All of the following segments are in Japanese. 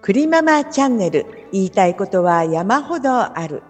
くりママチャンネル、言いたいことは山ほどある。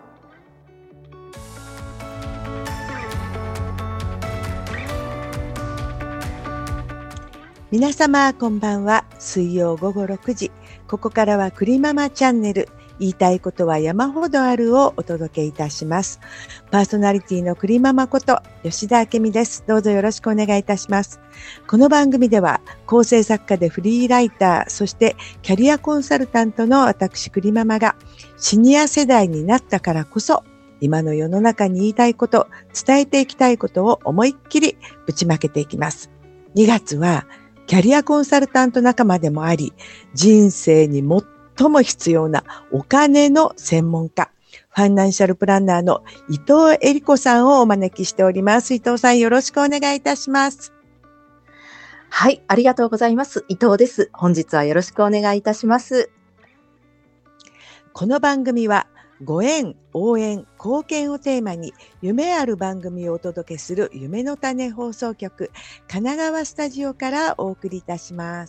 皆様こんばんは。水曜午後6時、ここからはくりママチャンネル、言いたいことは山ほどあるをお届けいたします。パーソナリティのくりママこと吉田明美です。どうぞよろしくお願いいたします。この番組では構成作家でフリーライター、そしてキャリアコンサルタントの私くりママがシニア世代になったからこそ今の世の中に言いたいこと、伝えていきたいことを思いっきりぶちまけていきます。2月はキャリアコンサルタント仲間でもあり、人生に最も必要なお金の専門家、ファイナンシャルプランナーの伊藤恵理子さんをお招きしております。伊藤さん、よろしくお願いいたします。 はい、ありがとうございます。伊藤です。本日はよろしくお願いいたします。 この番組はご縁、応援、貢献をテーマに夢ある番組をお届けする夢の種放送局神奈川スタジオからお送りいたします。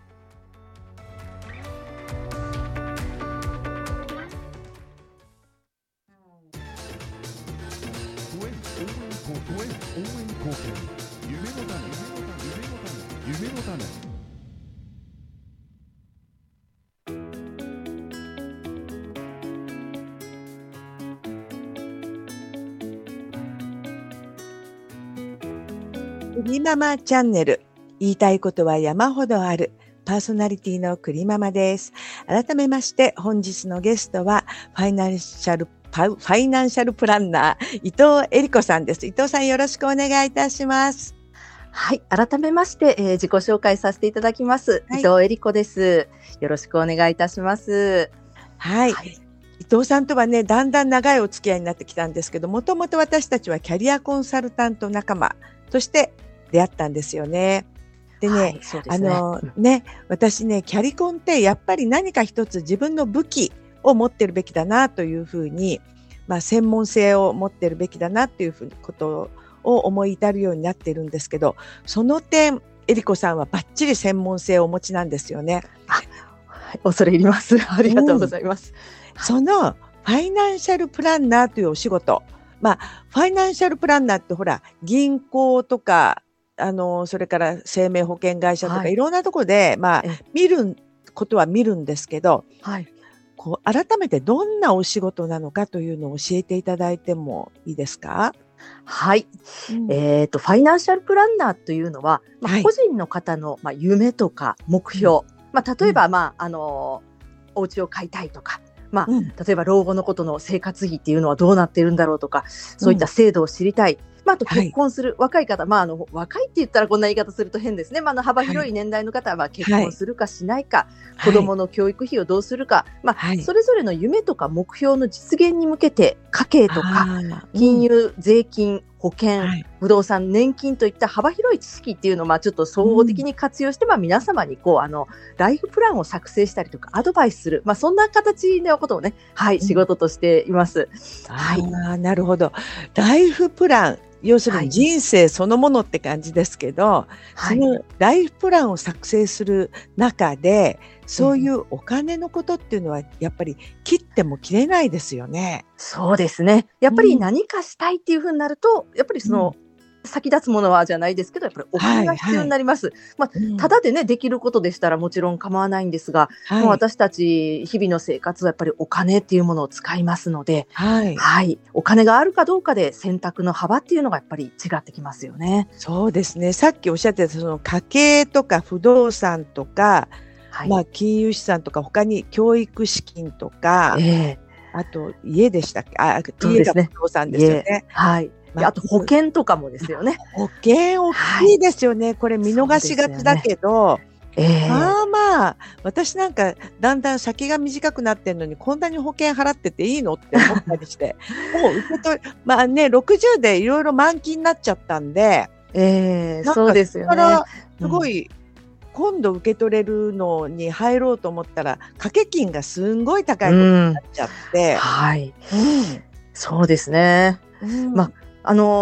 くりママチャンネル、言いたいことは山ほどある。パーソナリティのくりママです。改めまして本日のゲストはファイナンシャルプランナー伊藤恵理子さんです。伊藤さん、よろしくお願いいたします。 はい、改めまして、自己紹介させていただきます、伊藤恵理子です。よろしくお願いいたします。 はい、伊藤さんとはね、だんだん長いお付き合いになってきたんですけど、もともと私たちはキャリアコンサルタント仲間として出会ったんですよね。でね、 そうですね。 私ね、キャリコンってやっぱり何か一つ自分の武器を持ってるべきだなというふうに、専門性を持ってるべきだなっていうふうなことを思い至るようになっているんですけど、その点、恵理子さんはバッチリ専門性をお持ちなんですよね。 恐れ入ります。ありがとうございます。 そのファイナンシャルプランナーというお仕事、ファイナンシャルプランナーってほら、銀行とか、それから生命保険会社とか、いろんなところで、見ることは見るんですけど、こう改めてどんなお仕事なのかというのを教えていただいてもいいですか？ はい、ファイナンシャルプランナーというのは、個人の方の、夢とか目標、例えば、お家を買いたいとか、例えば老後のことの生活費っていうのはどうなっているんだろうとか、そういった制度を知りたい。あと結婚する若い方、若いって言ったらこんな言い方すると変ですね。幅広い年代の方は結婚するかしないか、子どもの教育費をどうするか、それぞれの夢とか目標の実現に向けて家計とか金融、税金、保険、不動産、年金といった幅広い知識っていうのをちょっと総合的に活用して、皆様にライフプランを作成したりとかアドバイスする、そんな形のことをね、仕事としています。 なるほど。ライフプラン、要するに人生そのものって感じですけど、そのライフプランを作成する中で、そういうお金のことっていうのはやっぱり切っても切れないですよね。 そうですね。やっぱり何かしたいっていうふうになると、やっぱりその、先立つものはじゃないですけど、やっぱりお金が必要になります。ただでね、できることでしたらもちろん構わないんですが、私たち日々の生活はやっぱりお金っていうものを使いますので、お金があるかどうかで選択の幅っていうのがやっぱり違ってきますよね。 そうですね。さっきおっしゃってたその家計とか不動産とか、金融資産とか他に教育資金とか、あと家でしたっけ？家が不動産ですよね。 あと保険とかもですよね。 保険大きいですよね。これ見逃しがちだけど、私なんかだんだん先が短くなってんのにこんなに保険払ってていいのって思ったりして、もう受け取り60でいろいろ満期になっちゃったんで、 そうですよね。 すごい、今度受け取れるのに入ろうと思ったら掛け金がすんごい高いことになっちゃって、 そうですね。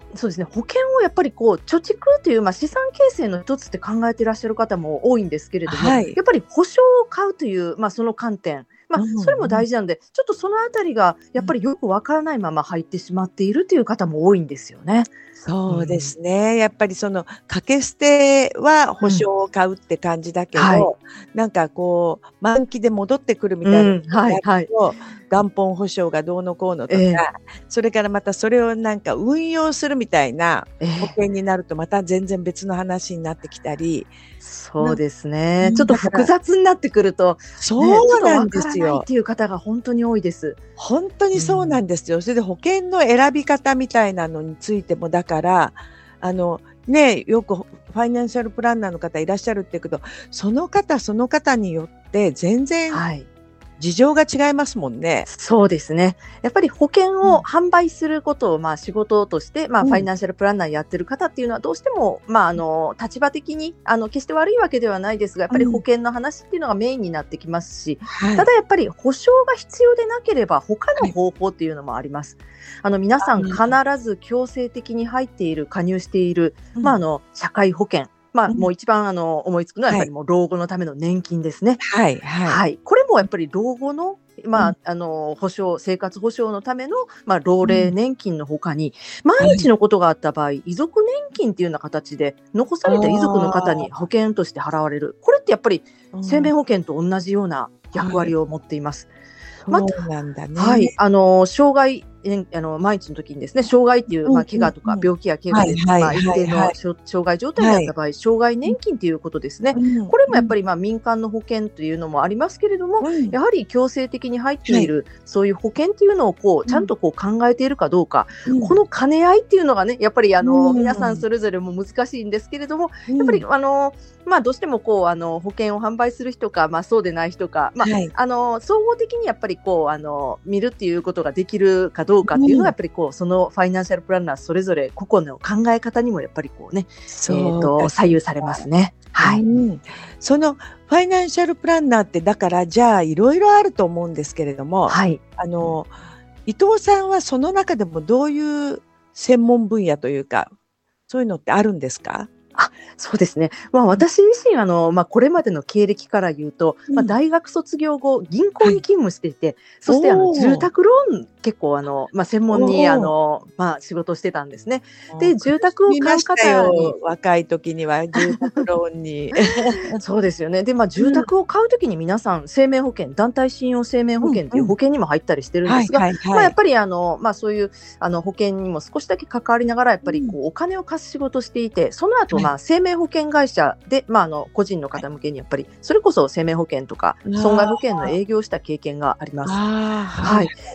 そうですね、保険をやっぱりこう貯蓄という、資産形成の一つって考えていらっしゃる方も多いんですけれども、 はい。 やっぱり保証を買うという、その観点、それも大事なので、ちょっとそのあたりがやっぱりよくわからないまま入ってしまっているという方も多いんですよね。 そうですね。やっぱりその掛け捨ては保証を買うって感じだけはい。 ど、なんかこう満期で戻ってくるみたいなことになると、元本保証がどうのこうのとか、それからまたそれをなんか運用するみたいな保険になるとまた全然別の話になってきたり。 そうですね。ちょっと複雑になってくると、 そうなんですよ。 っていう方が本当に多いです。 本当にそうなんですよ。それで保険の選び方みたいなのについてもだから、よくファイナンシャルプランナーの方いらっしゃるって言うけど、その方その方によって全然事情が違いますもんね。 そうですね。やっぱり保険を販売することを仕事として、ファイナンシャルプランナーやってる方っていうのはどうしても、立場的に決して悪いわけではないですが、やっぱり保険の話っていうのがメインになってきますし、ただやっぱり保証が必要でなければ他の方法っていうのもあります。皆さん必ず強制的に入っている、加入している、社会保険。もう一番思いつくのはやっぱりもう老後のための年金ですね。これもやっぱり老後の保障、生活保障のための老齢年金のほかに、万一のことがあった場合、遺族年金っていうような形で残された遺族の方に保険として払われる。これってやっぱり生命保険と同じような役割を持っています。 そうなんだね。 障害万一の時にですね、障害っていう、怪我とか病気や怪我で、一定の障害状態になった場合、障害年金ということですね。これもやっぱり民間の保険というのもありますけれども、やはり強制的に入っている、そういう保険っていうのをちゃんと考えているかどうか、この兼ね合いっていうのがね、やっぱり皆さんそれぞれも難しいんですけれども、やっぱりどうしても保険を販売する人か、そうでない人か、総合的にやっぱり見るっていうことができるかどうかっていうのがやっぱりそのファイナンシャルプランナーそれぞれ個々の考え方にもやっぱり左右されますね。 そのファイナンシャルプランナーってだからじゃあいろいろあると思うんですけれども、伊藤さんはその中でもどういう専門分野というかそういうのってあるんですか？ そうですね。私自身これまでの経歴から言うと、大学卒業後銀行に勤務していて、そして住宅ローン結構専門に仕事をしてたんですね。で住宅を買う方に若い時には住宅ローンにそうですよね。で住宅を買う時に皆さん生命保険、団体信用生命保険という保険にも入ったりしてるんですが、やっぱりそういう保険にも少しだけ関わりながらやっぱりお金を貸す仕事をしていて、その後生命保険会社で、個人の方向けにやっぱりそれこそ生命保険とか損害保険の営業をした経験があります。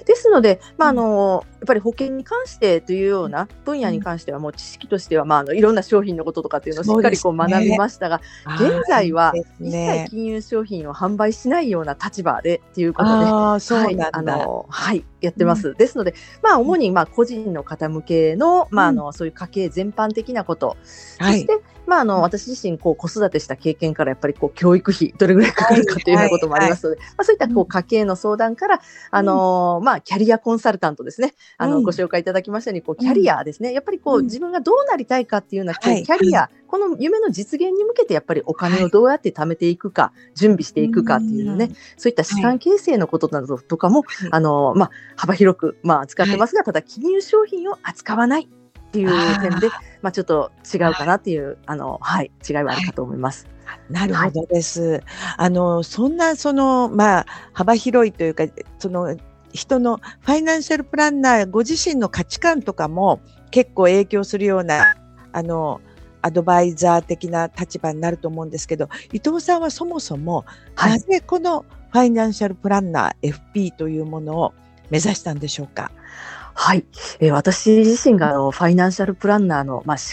ですので、やっぱり保険に関してというような分野に関してはもう知識としてはいろんな商品のこととかっていうのをしっかり学びましたが、現在は一切金融商品を販売しないような立場でっていうことで、やってます。ですので、主に個人の方向けのそういう家計全般的なこと、そして私自身子育てした経験からやっぱり教育費どれぐらいかかるかというようなこともありますので、そういった家計の相談からキャリアコンサルタントですね、ご紹介いただきましたようにキャリアですね、やっぱり自分がどうなりたいかっていうようなキャリア、この夢の実現に向けてやっぱりお金をどうやって貯めていくか、準備していくかっていうね、そういった資産形成のことなどとかも幅広く扱ってますが、ただ金融商品を扱わないっていう点でちょっと違うかなっていう違いはあるかと思います。 なるほどです。そんな幅広いというか人のファイナンシャルプランナーご自身の価値観とかも結構影響するようなアドバイザー的な立場になると思うんですけど、伊藤さんはそもそもなぜこのファイナンシャルプランナー FP というものを目指したんでしょうか？ 私自身がファイナンシャルプランナーの資格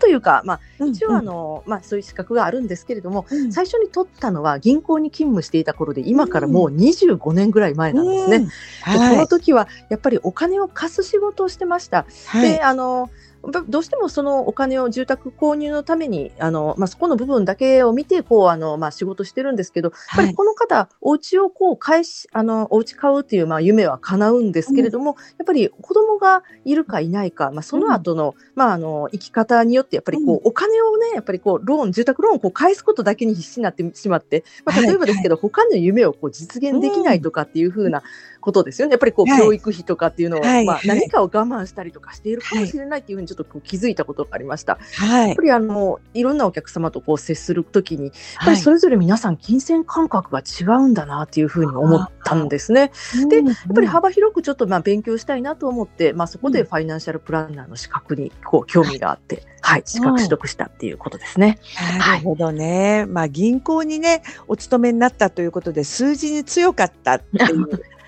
というか、一応うんそういう資格があるんですけれども、 うん最初に取ったのは銀行に勤務していた頃で、今からもう25年ぐらい前なんですね。でこの時はやっぱりお金を貸す仕事をしてました。でどうしてもそのお金を住宅購入のためにそこの部分だけを見て仕事してるんですけど、やっぱりこの方お家をお家買うっていう夢は叶うんですけれども、やっぱり子供がいるかいないか、その後の生き方によってやっぱりお金をねやっぱり住宅ローンを返すことだけに必死になってしまって、例えばですけど、他の夢を実現できないとかっていう風なことですよね。やっぱり教育費とかっていうのを、何かを我慢したりとかしているかもしれないっていうふうにちょっと気づいたことがありました。やっぱりいろんなお客様と接するときに、やっぱりそれぞれ皆さん金銭感覚が違うんだなっていうふうに思ったんですね。で、やっぱり幅広くちょっと勉強したいなと思って、そこでファイナンシャルプランナーの資格に興味があって、資格取得したっていうことですね。 なるほどね。銀行にね、お勤めになったということで、数字に強かったっていう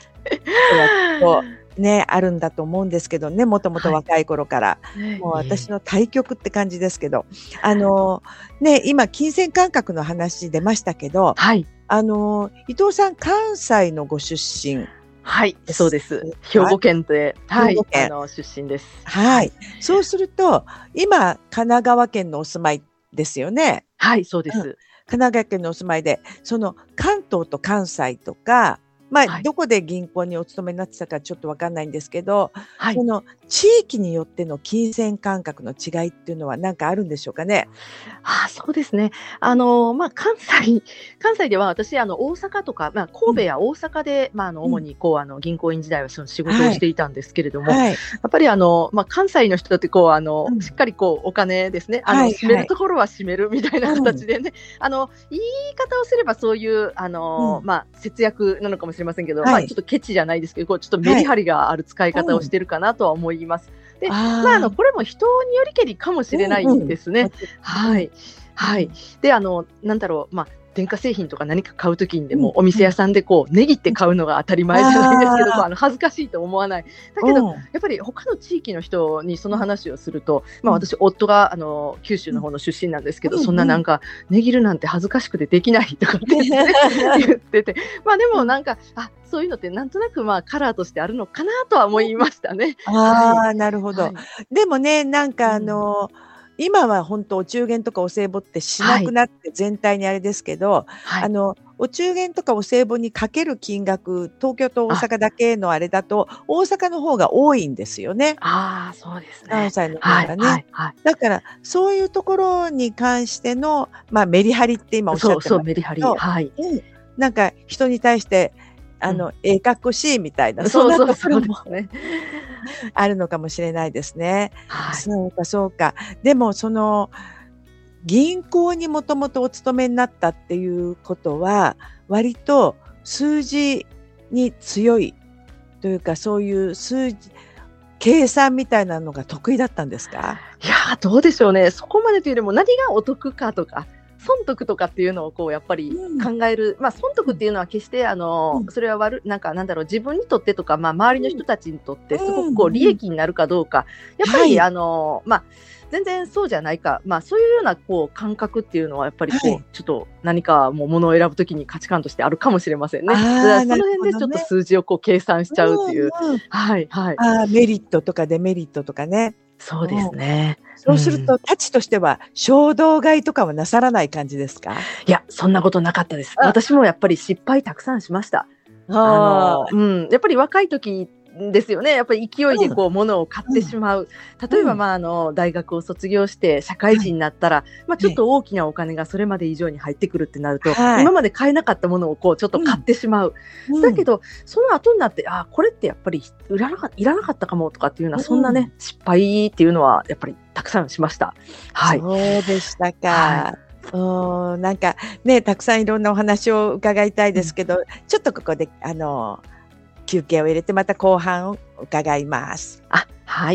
あるんだと思うんですけどね、もともと若い頃から。もう私の対極って感じですけど、今、金銭感覚の話出ましたけど、伊藤さん、関西のご出身。 はい、そうです。兵庫県で、出身です。 そうすると、今、神奈川県のお住まいですよね。 はい、そうです。 神奈川県のお住まいで、その関東と関西とか、どこで銀行にお勤めになってたかちょっとわかんないんですけど、その地域によっての金銭感覚の違いっていうのは何かあるんでしょうかね。 そうですね。関西では私大阪とか、神戸や大阪で、主に銀行員時代はその仕事をしていたんですけれども、やっぱり関西の人ってしっかりお金ですね、締めるところは締めるみたいな形でね、言い方をすればそういう節約なのかもしれませんけど、ちょっとケチじゃないですけど、ちょっとメリハリがある使い方をしてるかなとは思います。で、これも人によりけりかもしれないですね。で、なんだろう、電化製品とか何か買うときにでも、お店屋さんで値切って買うのが当たり前じゃないですけど、恥ずかしいと思わない。だけど、やっぱり他の地域の人にその話をすると、私、夫が九州の方の出身なんですけど、そんななんか、値切るなんて恥ずかしくてできないとかって言ってて、でもなんか、そういうのってなんとなくカラーとしてあるのかなとは思いましたね。 なるほど。でもね、なんか今は本当お中元とかお歳暮ってしなくなって全体にあれですけど、お中元とかお歳暮にかける金額、東京と大阪だけのあれだと、大阪の方が多いんですよね。 そうですね。 関西の方がね。だから、そういうところに関しての、メリハリって今おっしゃってましたけど、 メリハリ。 なんか人に対して、かっこしいみたいな、そんなところもあるのかもしれないですね。そうか。でも銀行にもともとお勤めになったっていうことは、割と数字に強いというか、そういう数字、計算みたいなのが得意だったんですか？ いや、どうでしょうね。そこまでというよりも何がお得かとか、損得とかっていうのをやっぱり考える、損得っていうのは決してそれはなんだろう、自分にとってとか、周りの人たちにとってすごく利益になるかどうか、やっぱり全然そうじゃないか、そういうような感覚っていうのはやっぱりちょっと何か物を選ぶときに価値観としてあるかもしれませんね。その辺でちょっと数字を計算しちゃうっていう。 メリットとかデメリットとかね。 そうですね。 そうすると、たちとしては衝動買いとかはなさらない感じですか？ いや、そんなことなかったです。私もやっぱり失敗たくさんしました。やっぱり若い時ですよね。やっぱり勢いで物を買ってしまう。例えば大学を卒業して社会人になったら、ちょっと大きなお金がそれまで以上に入ってくるってなると、今まで買えなかったものをちょっと買ってしまう。だけどその後になって、これってやっぱりいらなかったかもとかっていうのは、そんなね失敗っていうのはやっぱりたくさんしました。 そうでしたか。なんかね、たくさんいろんなお話を伺いたいですけど、ちょっとここで休憩を入れてまた後半を伺います。 はい。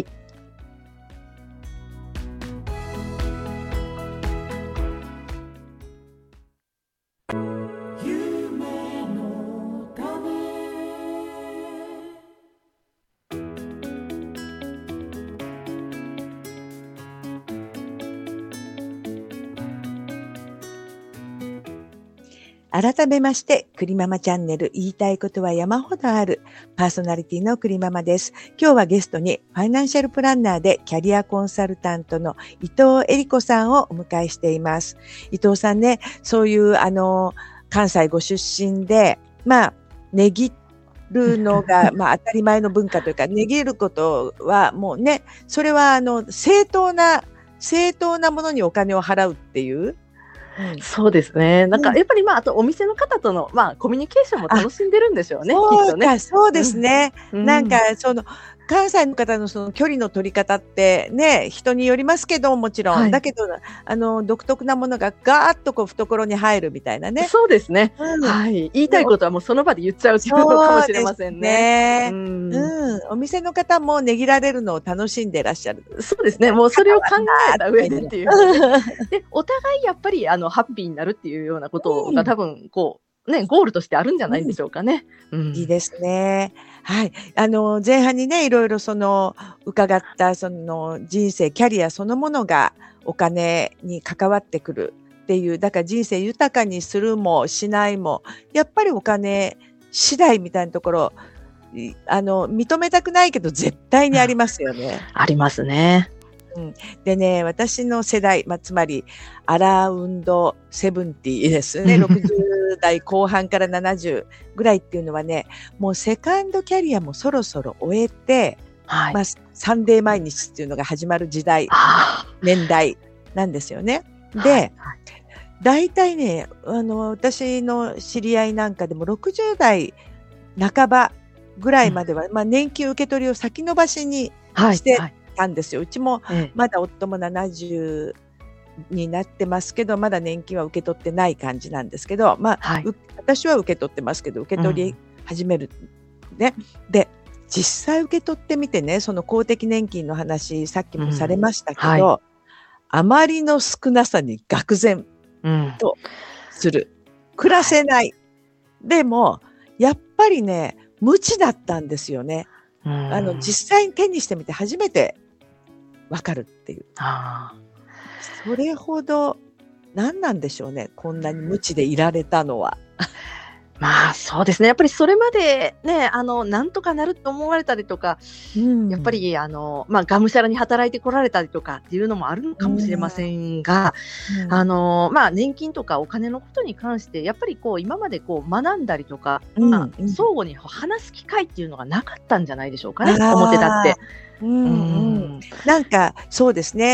改めまして、くりママチャンネル言いたいことは山ほどあるパーソナリティのくりママです。今日はゲストにファイナンシャルプランナーでキャリアコンサルタントの伊藤恵理子さんをお迎えしています。伊藤さんね、そういう関西ご出身で、値切るのが当たり前の文化というか、値切ることはもうね、それは正当なものにお金を払うっていう。 そうですね。なんかやっぱりあとお店の方とのコミュニケーションも楽しんでるんでしょうね。きっとね。 そうですね。なんか関西の方のその距離の取り方ってね、人によりますけど、もちろん。だけど、独特なものがガーッと懐に入るみたいなね。 そうですね。はい。言いたいことはもうその場で言っちゃうっていうのかもしれませんね。 お店の方も値切られるのを楽しんでいらっしゃる。 そうですね。もうそれを考えた上でっていう。で、お互いやっぱりハッピーになるっていうようなことが多分ゴールとしてあるんじゃないんでしょうかね。 いいですね。はい。前半にね、いろいろ伺った人生、キャリアそのものがお金に関わってくるっていう、だから人生豊かにするもしないも、やっぱりお金次第みたいなところ、認めたくないけど絶対にありますよね。 ありますね。 でね、私の世代、つまりアラウンド70ですね。60代後半から70ぐらいっていうのはね、もうセカンドキャリアもそろそろ終えて、サンデー毎日っていうのが始まる時代、年代なんですよね。で、大体ね、私の知り合いなんかでも60代半ばぐらいまでは、年金受け取りを先延ばしにしてたんですよ。うちもまだ夫も70になってますけど、まだ年金は受け取ってない感じなんですけど、私は受け取ってますけど、受け取り始めるね。で、実際受け取ってみてね、その公的年金の話、さっきもされましたけど、あまりの少なさに愕然とする。暮らせない。でも、やっぱりね、無知だったんですよね。実際に手にしてみて初めてわかるっていう。それほど何なんでしょうね、こんなに無知でいられたのは。 そうですね。やっぱりそれまでね、なんとかなると思われたりとか、やっぱりがむしゃらに働いてこられたりとかっていうのもあるのかもしれませんが、年金とかお金のことに関してやっぱり今まで学んだりとか、相互に話す機会っていうのがなかったんじゃないでしょうかね。表立って。 なんかそうですね。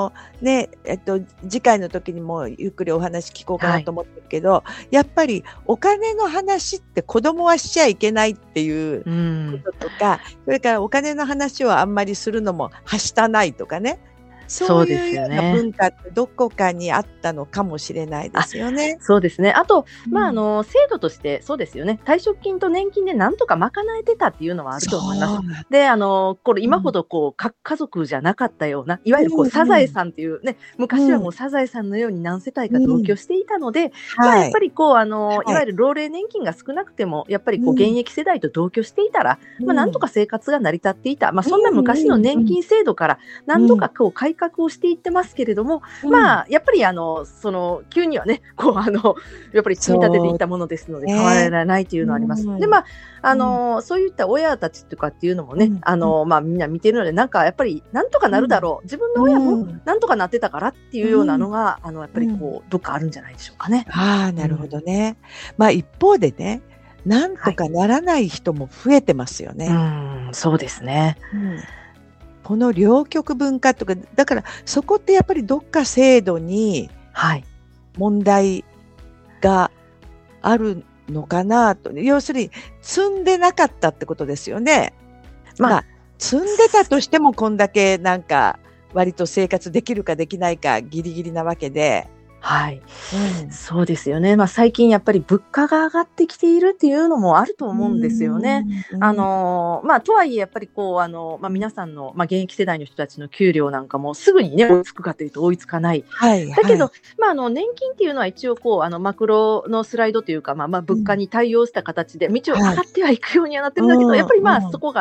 次回の時にもゆっくりお話聞こうかなと思ってるけど、やっぱりお金の話って子供はしちゃいけないっていうこととか、それからお金の話をあんまりするのもはしたないとかね。そういうような文化ってどこかにあったのかもしれないですよね。 そうですね。あと、制度としてそうですよね。退職金と年金でなんとか賄えてたっていうのはあると思います。で、これ今ほど家族じゃなかったような、いわゆるサザエさんっていうね、昔はもうサザエさんのように何世帯か同居していたので、やっぱりいわゆる老齢年金が少なくても、やっぱり現役世代と同居していたら、なんとか生活が成り立っていた。そんな昔の年金制度から何とか改革をしていってますけれども、やっぱり急にはね、やっぱり積み立てていったものですので変わらないというのはあります。で、そういった親たちとかっていうのもね、みんな見てるので、なんかやっぱりなんとかなるだろう、自分の親もなんとかなってたからっていうようなのが、やっぱりどっかあるんじゃないでしょうかね。 なるほどね。一方でね、なんとかならない人も増えてますよね。 そうですね。 この両極文化とか、だからそこってやっぱりどっか制度に問題があるのかなと。要するに積んでなかったってことですよね。積んでたとしてもこんだけなんか割と生活できるかできないかギリギリなわけで。 そうですよね。最近やっぱり物価が上がってきているっていうのもあると思うんですよね。とはいえやっぱり皆さんの、現役世代の人たちの給料なんかもすぐにね、追いつくかというと追いつかない。だけど、年金っていうのは一応マクロのスライドというか、物価に対応した形で道を上がってはいくようにはなってるんだけど、やっぱりそこがね、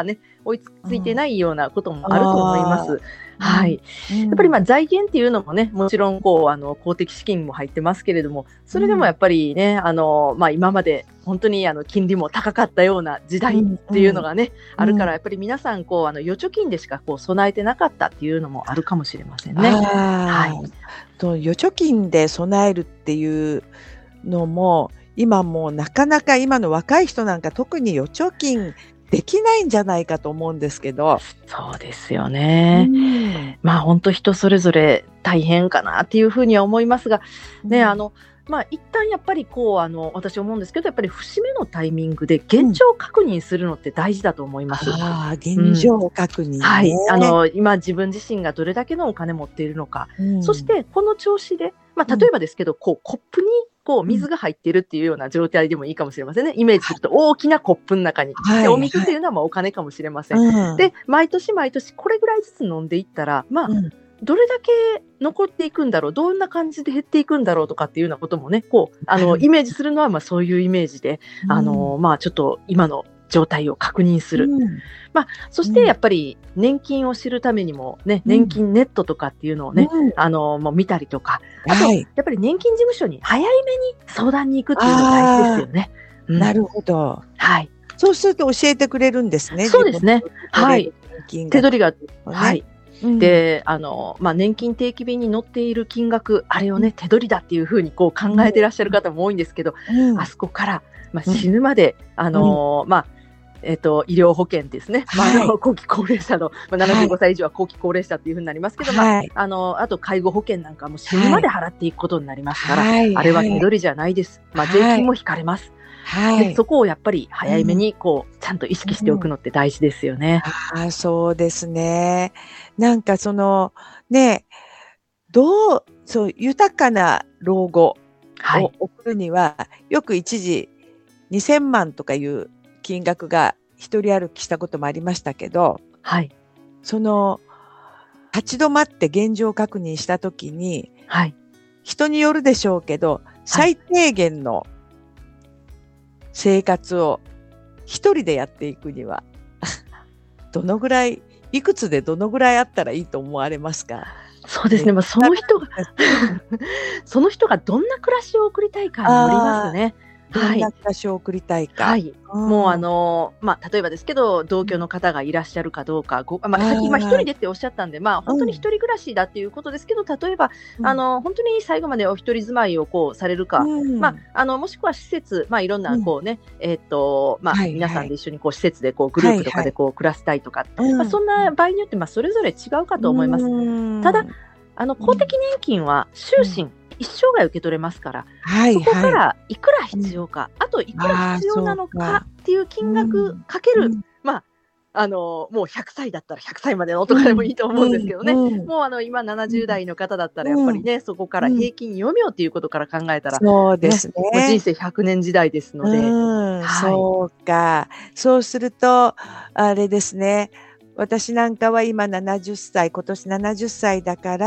追いついてないようなこともあると思います。はい。 ややっぱり財源っていうのもね、もちろん公的資金も入ってますけれども、それでもやっぱりね、今まで本当に金利も高かったような時代っていうのがね、あるから、やっぱり皆さん預貯金でしか備えてなかったっていうのもあるかもしれませんね。はい。 預貯金で備えるっていうのも、今もうなかなか今の若い人なんか特に預貯金できないんじゃないかと思うんですけど。 そうですよね。本当人それぞれ大変かなっていうふうには思いますが、ね、一旦やっぱり私思うんですけど、やっぱり節目のタイミングで現状確認するのって大事だと思います。 現状確認ね。 はい。今自分自身がどれだけのお金持っているのか、そしてこの調子で、例えばですけど、コップに水が入っているっていうような状態でもいいかもしれませんね。イメージすると大きなコップの中に。でお水っていうのはお金かもしれません。で、毎年毎年これぐらいずつ飲んでいったら、どれだけ残っていくんだろう、どんな感じで減っていくんだろうとかっていうようなこともね、イメージするのはそういうイメージで、ちょっと今の状態を確認する。そしてやっぱり年金を知るためにもね、年金ネットとかっていうのをね、もう見たりとか、あと、やっぱり年金事務所に早めに相談に行くっていうのが大事ですよね。 なるほど。 はい。 そうすると教えてくれるんですね。 そうですね。はい。手取りが、はい。で、年金定期便に載っている金額、あれをね、手取りだっていうふうに考えていらっしゃる方も多いんですけど、あそこから、死ぬまで、医療保険ですね。後期高齢者の、75歳以上は後期高齢者っていうふうになりますけど、あと介護保険なんかも死ぬまで払っていくことになりますから、あれは手取りじゃないです。税金も引かれます。でそこをやっぱり早めにちゃんと意識しておくのって大事ですよね。 そうですね。なんかね、豊かな老後を送るには、よく一時2000万とかいう金額が一人歩きしたこともありましたけど、立ち止まって現状確認したときに、人によるでしょうけど、最低限の生活を一人でやっていくにはどのぐらい、いくつでどのぐらいあったらいいと思われますか？ そうですね。その人がどんな暮らしを送りたいかによりますね。 どんな暮らしを送りたいか。 もう例えばですけど、同居の方がいらっしゃるかどうか、さっき今一人でっておっしゃったんで、本当に一人暮らしだっていうことですけど、例えば、本当に最後までお一人住まいをされるか、もしくは施設、いろんな皆さんで一緒に施設でグループとかで暮らしたいとか、そんな場合によってそれぞれ違うかと思います。ただ、公的年金は終身、一生涯受け取れますから、そこからいくら必要か、あといくら必要なのかっていう金額かける、もう100歳だったら100歳までのとかでもいいと思うんですけどね、もう今70代の方だったらやっぱりね、そこから平均余命っていうことから考えたら、 そうですね。 人生100年時代ですので。 そうか。そうすると、あれですね。私なんかは今70歳、今年70歳だから、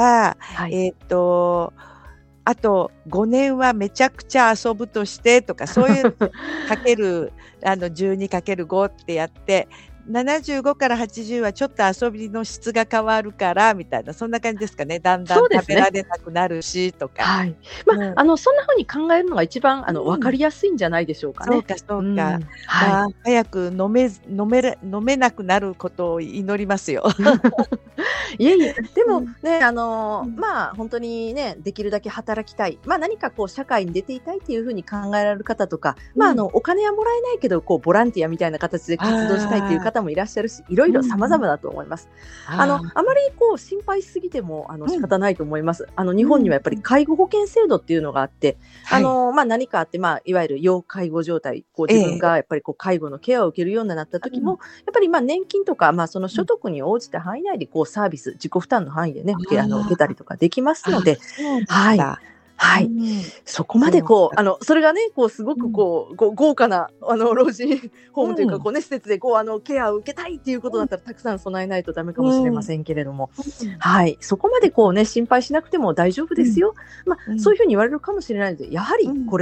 あと5年はめちゃくちゃ遊ぶとしてとか、そういうかける12かける5ってやって、75から80はちょっと遊びの質が変わるからみたいな、そんな感じですかね。だんだん食べられなくなるしとか。 そんな風に考えるのが一番分かりやすいんじゃないでしょうかね。 そうか。早く飲めなくなることを祈りますよ。 いえいえ、でもね、本当にね、できるだけ働きたい。何か社会に出ていたいっていう風に考えられる方とか、お金はもらえないけど、ボランティアみたいな形で活動したいっていう方もいらっしゃるし、いろいろ様々だと思います。あまり心配しすぎても仕方ないと思います。日本にはやっぱり介護保険制度っていうのがあって、何かあって、いわゆる要介護状態、自分がやっぱり介護のケアを受けるようになった時も、やっぱり年金とか、その所得に応じた範囲内でサービス、自己負担の範囲でね、受けたりとかできますので、そこまでそれがね、すごく豪華な老人ホームというか施設でケアを受けたいっていうことだったらたくさん備えないとダメかもしれませんけれども、そこまで心配しなくても大丈夫ですよ。そういうふうに言われるかもしれないので、やはりこれは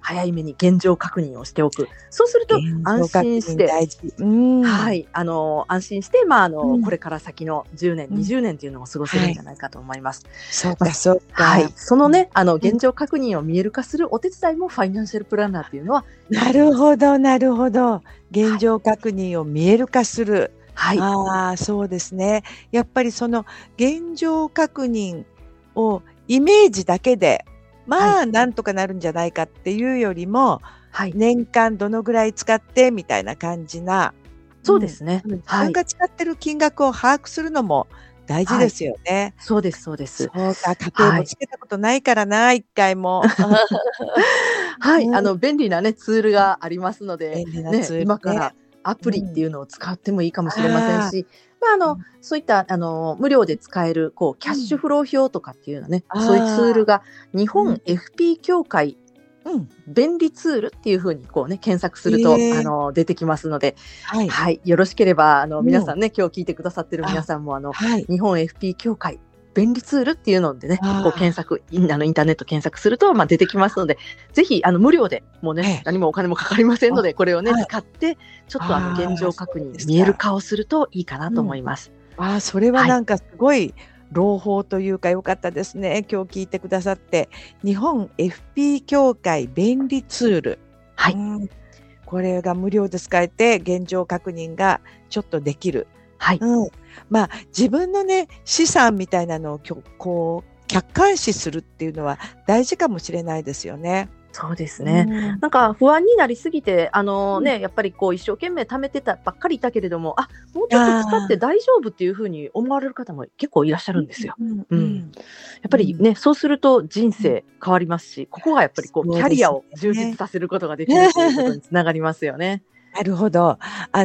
早めに現状確認をしておく。そうすると安心して、 大事。 はい、安心して、これから先の10年、20年というのを過ごせるんじゃないかと思います。 そうか、そうか。 はい、そのね、現状確認を見える化するお手伝いもファイナンシャルプランナーっていうのは。 なるほど、なるほど。現状確認を見える化する。 はい。 ああ、そうですね。やっぱりその現状確認をイメージだけで、なんとかなるんじゃないかっていうよりも、年間どのぐらい使ってみたいな感じな。 そうですね。 自分が使ってる金額を把握するのも大事ですよね。 そうです、そうです。 そうか、家計簿つけたことないからな、一回も。 はい、便利なね、ツールがありますので、 便利なツールね。 今からアプリっていうのを使ってもいいかもしれませんし、そういった無料で使えるキャッシュフロー表とかっていうのね、そういうツールが日本 FP 協会便利ツールっていう風に検索すると出てきますので、はい、よろしければ皆さんね、今日聞いてくださってる皆さんも日本 FP 協会便利ツールっていうのでね、検索インターネット検索すると出てきますので、ぜひ無料でもうね、何もお金もかかりませんので、これをね使ってちょっと現状確認見える化をするといいかなと思います。 それはなんかすごい朗報というか良かったですね。今日聞いてくださって、日本 FP 協会便利ツール。 はい。 これが無料で使えて現状確認がちょっとできる。 はい。 自分のね、資産みたいなのを客観視するっていうのは大事かもしれないですよね。 そうですね。なんか不安になりすぎて、やっぱり一生懸命貯めてたばっかりいたけれども、もうちょっと使って大丈夫っていうふうに思われる方も結構いらっしゃるんですよ。やっぱりね、そうすると人生変わりますし、ここがやっぱりキャリアを充実させることができるということにつながりますよね。 なるほど。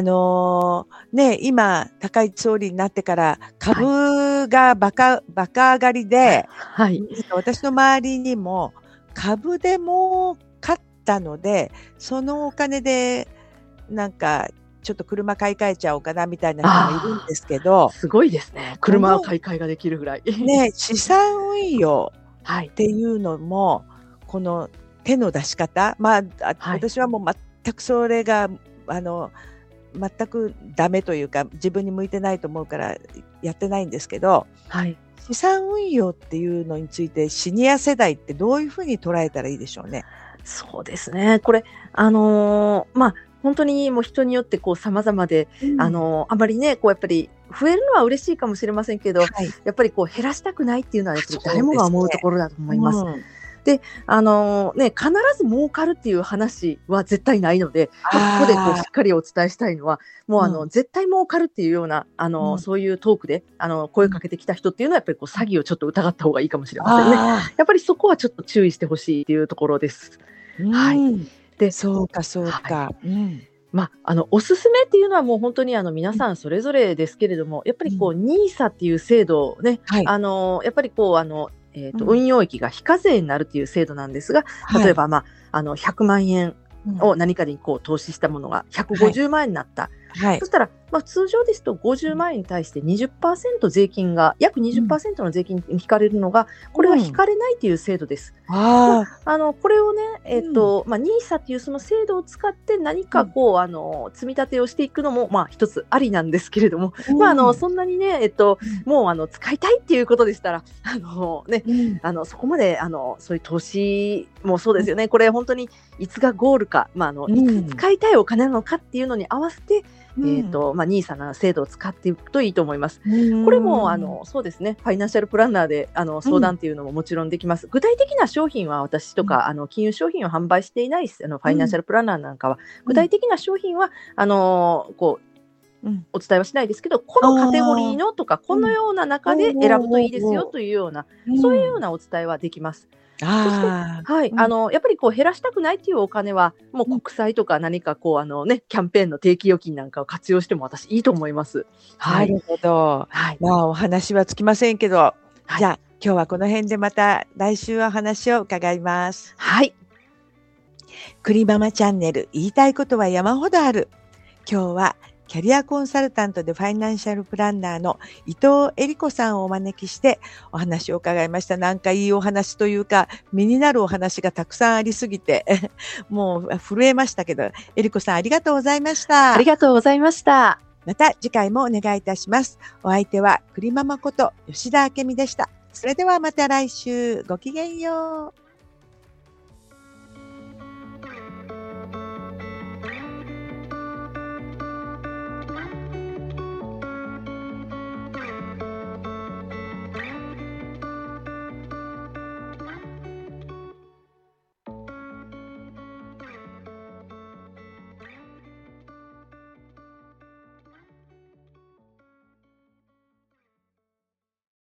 今、高市総理になってから株がバカ上がりで、私の周りにも株で儲かったので、そのお金でなんかちょっと車買い替えちゃおうかなみたいな人もいるんですけど。 すごいですね。車を買い替えができるぐらい。 ね、資産運用っていうのも、この手の出し方、私はもう全くそれが全くダメというか、自分に向いてないと思うからやってないんですけど、資産運用っていうのについてシニア世代ってどういうふうに捉えたらいいでしょうね。 そうですね。これ本当にもう人によって様々で、あまりねやっぱり増えるのは嬉しいかもしれませんけど、やっぱり減らしたくないっていうのはやっぱり誰もが思うところだと思います。で、必ず儲かるっていう話は絶対ないので、ここでしっかりお伝えしたいのは、もう絶対儲かるっていうようなそういうトークで声かけてきた人っていうのはやっぱり詐欺をちょっと疑った方がいいかもしれませんね。やっぱりそこはちょっと注意してほしいっていうところです。で、 そうかそうか。 おすすめっていうのはもう本当に皆さんそれぞれですけれども、やっぱりNISA っていう制度をね、やっぱり運用益が非課税になるという制度なんですが、例えば100万円を何かに投資したものが150万円になった。そしたら、通常ですと50万円に対して 20% 税金が、約 20% の税金に引かれるのが、これは引かれないという制度です。これをね、NISA っていうその制度を使って何か積み立てをしていくのも、一つありなんですけれども、そんなにね、もう使いたいっていうことでしたら、そこまで、そういう投資もそうですよね。これ本当にいつがゴールか、いつ使いたいお金なのかっていうのに合わせて、NISA の制度を使っていくといいと思います。これもそうですね、ファイナンシャルプランナーで相談っていうのももちろんできます。具体的な商品は私とか金融商品を販売していないファイナンシャルプランナーなんかは、具体的な商品はお伝えはしないですけど、このカテゴリーのとかこのような中で選ぶといいですよというような、そういうようなお伝えはできます。そして、やっぱり減らしたくないっていうお金は、もう国債とか何かキャンペーンの定期預金なんかを活用しても私いいと思います。 なるほど。お話はつきませんけど、じゃあ今日はこの辺でまた来週は話を伺います。クリママチャンネル、言いたいことは山ほどある。今日はキャリアコンサルタントでファイナンシャルプランナーの伊藤恵理子さんをお招きしてお話を伺いました。なんかいいお話というか、身になるお話がたくさんありすぎて、もう震えましたけど、恵理子さんありがとうございました。 ありがとうございました。 また次回もお願いいたします。お相手は栗ママこと吉田明美でした。それではまた来週、ごきげんよう。